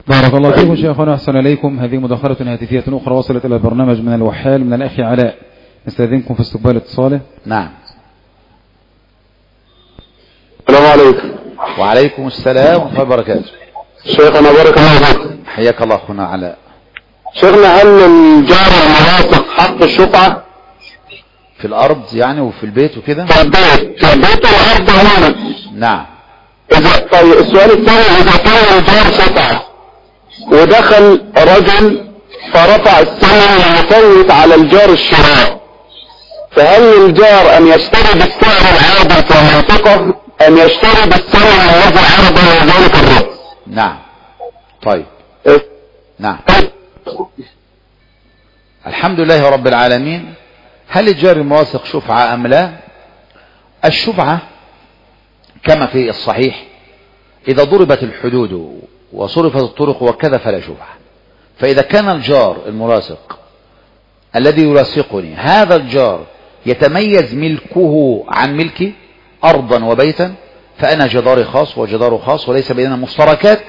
بارك الله فيكم شيخنا، أحسن إليكم. هذه مداخلة هاتفية أخرى وصلت إلى البرنامج من الوحال من الأخ علاء، نستأذنكم في استقبال اتصاله. نعم. السلام عليكم. وعليكم السلام ورحمة الله وبركاته. شيخنا بارك الله فيك. حياك الله أخونا علاء. شيخنا، هل الجار الملاصق حق الشفعة في الأرض يعني وفي البيت وكده؟ في البيت والأرض عموما. نعم. طيب السؤال الثاني، إذا كان الجار شفعة ودخل رجل فرفع الثمن ويفوت على الجار الشراء، فهل الجار أن يشتري بالسعر العادي في المنطقة أم يشتري بالثمن الذي عرض ذلك الرجل؟ نعم. طيب. نعم. الحمد لله رب العالمين. هل الجار المواثق شفعة أم لا؟ الشفعة كما في الصحيح إذا ضربت الحدود وصرفت الطرق وكذا فلا شفعة. فإذا كان الجار الملاصق الذي يلاصقني هذا الجار يتميز ملكه عن ملكي أرضا وبيتا، فأنا جداري خاص وجداره خاص وليس بيننا مشتركات،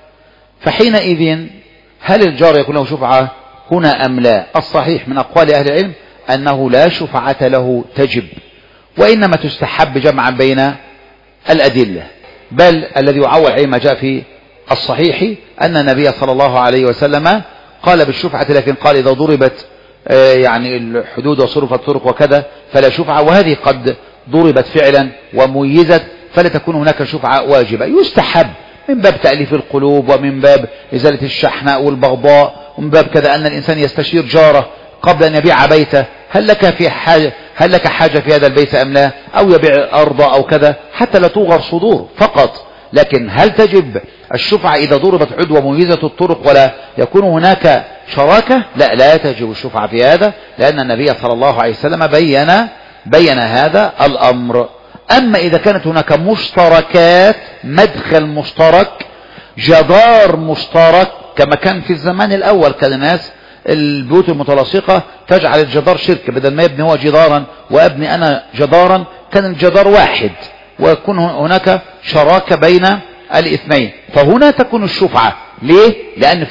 فحينئذ هل الجار يكون له شفعة هنا أم لا؟ الصحيح من أقوال أهل العلم أنه لا شفعة له تجب، وإنما تستحب جمعا بين الأدلة. بل الذي يعول عليه ما جاء في الصحيح أن النبي صلى الله عليه وسلم قال بالشفعة، لكن قال إذا ضربت يعني الحدود وصرفت الطرق وكذا فلا شفعة، وهذه قد ضربت فعلا وميزت، فلا تكون هناك شفعة واجبة. يستحب من باب تأليف القلوب ومن باب إزالة الشحناء والبغضاء ومن باب كذا أن الإنسان يستشير جاره قبل أن يبيع بيته، هل لك حاجة في هذا البيت أم لا، أو يبيع أرضه أو كذا، حتى لا توغر صدور فقط. لكن هل تجب الشفعة إذا ضربت عدوى مميزة الطرق ولا يكون هناك شراكة؟ لا تجب الشفعة في هذا، لأن النبي صلى الله عليه وسلم بين هذا الأمر. أما إذا كانت هناك مشتركات، مدخل مشترك، جدار مشترك، كما كان في الزمان الأول كان الناس البيوت المتلاصقة تجعل الجدار شرك، بدل ما يبني هو جدارا وأبني أنا جدارا، كان الجدار واحد ويكون هناك شراكة بين الاثنين، فهنا تكون الشفعة. ليه؟ لأن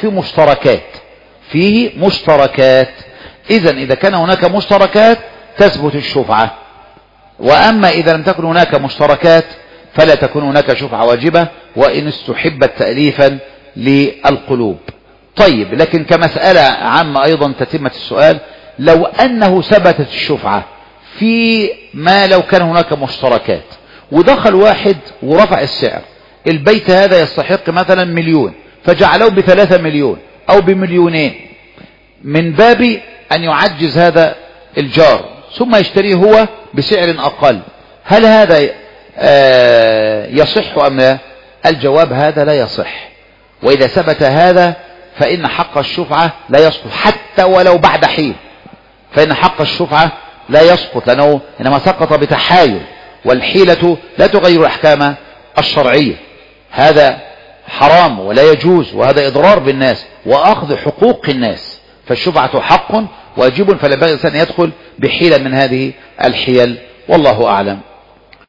فيه مشتركات. إذا كان هناك مشتركات تثبت الشفعة، وأما إذا لم تكن هناك مشتركات فلا تكون هناك شفعة واجبة، وإن استحبت تأليفا للقلوب. طيب، لكن كمسألة عامة أيضا تتمة السؤال، لو أنه ثبتت الشفعة في ما لو كان هناك مشتركات ودخل واحد ورفع السعر، البيت هذا يستحق مثلا 1,000,000 فجعلوه ب3 مليون أو ب2,000,000، من باب أن يعجز هذا الجار ثم يشتريه هو بسعر أقل، هل هذا يصح أم لا؟ الجواب هذا لا يصح. وإذا ثبت هذا فإن حق الشفعة لا يسقط حتى ولو بعد حين، فإن حق الشفعة لا يسقط، لأنه إنما سقط بتحايل، والحيلة لا تغير الأحكام الشرعية. هذا حرام ولا يجوز، وهذا إضرار بالناس وأخذ حقوق الناس، فالشفعة حق واجب، فلا ينبغي الإنسان يدخل بحيلة من هذه الحيل، والله أعلم.